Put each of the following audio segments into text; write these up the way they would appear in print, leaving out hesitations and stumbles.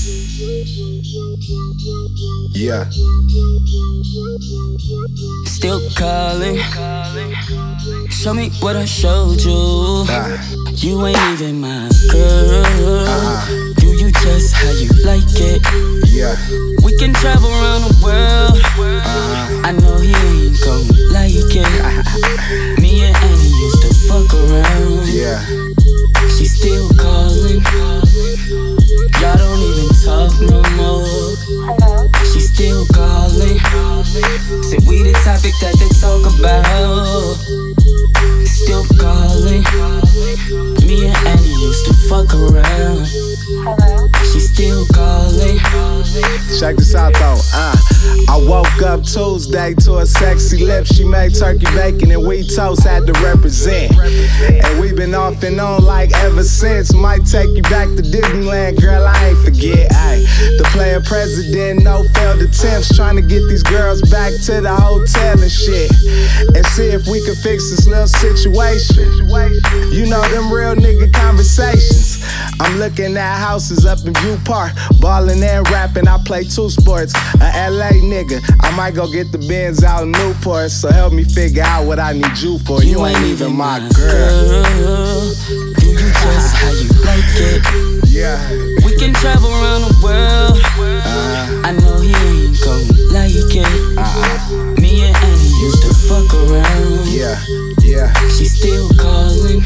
Yeah. Still calling. Show me what I showed you. You ain't even my girl. Do you just how you like it? Yeah. We can travel around the world. I know he ain't gon' like it. Me and Annie used to fuck around. Yeah. She still calling. Y'all don't even talk no more. She still calling. Said we the topic that they talk about. Still calling. Me and Annie used to fuck around. She still calling. Check this out though, I woke up Tuesday to a sexy lip. She made turkey bacon and wheat toast, had to represent. And we been off and on like ever since. Might take you back to Disneyland, girl, I ain't forget. Ay, the player president, no failed attempts. Trying to get these girls back to the hotel and shit. And see if we can fix this little situation. You know them real nigga conversations. I'm looking at houses up in View Park, ballin' and rapping. I play two sports, a LA nigga. I might go get the Benz out in Newport. So help me figure out what I need you for. You ain't even my girl. Do you just how you like it? Yeah. We can travel around the world. I know he ain't gon' like it. Me and Annie used to fuck around. Yeah, yeah. She still calling.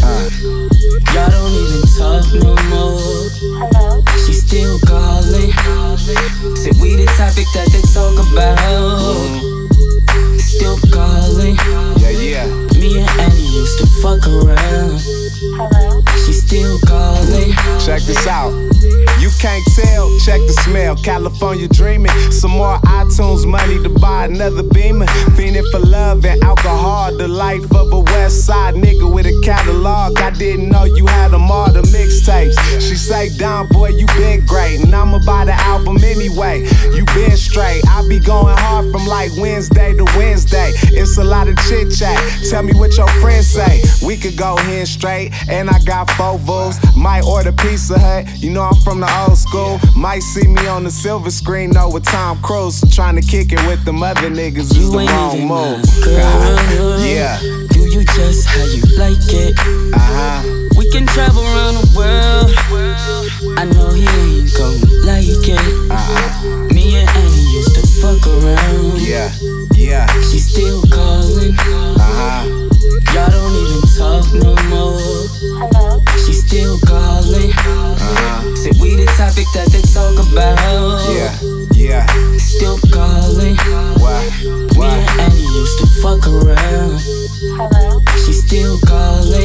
Y'all don't even talk no more. She still calling. Said we the topic that they talk about. Still calling. Yeah, yeah. Me and Annie used to fuck around. She still calling. Check this out. You can't tell, check the smell. California dreaming. Some more iTunes money to buy another Beamer. Fiending for love and alcohol. The life of a West Side nigga with a catalog. I didn't know you had them all, the mixtapes. She say, Don boy, you been great. And I'ma buy the album anyway. You been straight. I be going hard from like Wednesday to Wednesday. It's a lot of chit chat. Tell me what your friends say. We could go here straight. And I got 4 Vos. Might order Pizza Hut. You know I'm from the old school. Might see me on the silver screen, though, with Tom Cruise. Trying to kick it with them other niggas is the wrong move. Yeah. Do you just how you like it? We can travel around the world. I know he ain't gon' like it. Me and Annie used to fuck around. Yeah, yeah. She still calling. Y'all don't even talk no more. She still calling. Said we the topic that they talk about. Yeah, yeah. Still calling. Me and Annie used to fuck around. She still calling.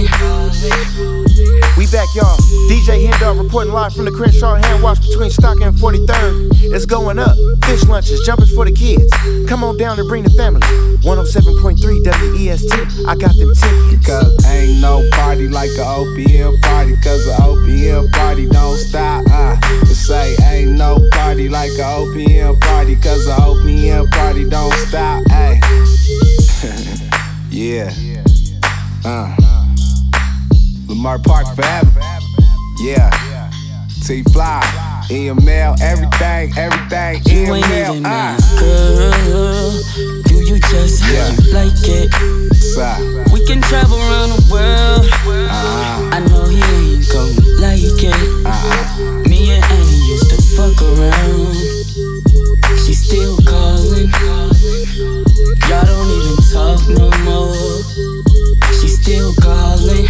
We back, y'all. DJ Hendar reporting live from the Crenshaw Hand Wash between Stock and 43rd. It's going up. Fish lunches, jumpers for the kids. Come on down and bring the family. 107.3 WEST. I got them tickets. Cause ain't no party like a OPM party. Cause a OPM party don't stop. Say ain't no party like a OPM party. Cause a OPM party don't stop. Ay. Yeah. Lamar Park forever. Yeah. T-Fly, EML, everything, You ain't even my girl. Do you just how you like it? We can travel around the world. I know he ain't gon' like it. Me and Annie used to fuck around. She still calling. Y'all don't even talk no more. She still calling.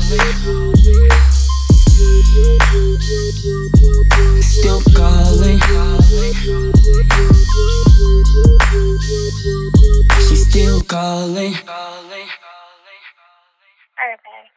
Still calling. She still calling. Okay.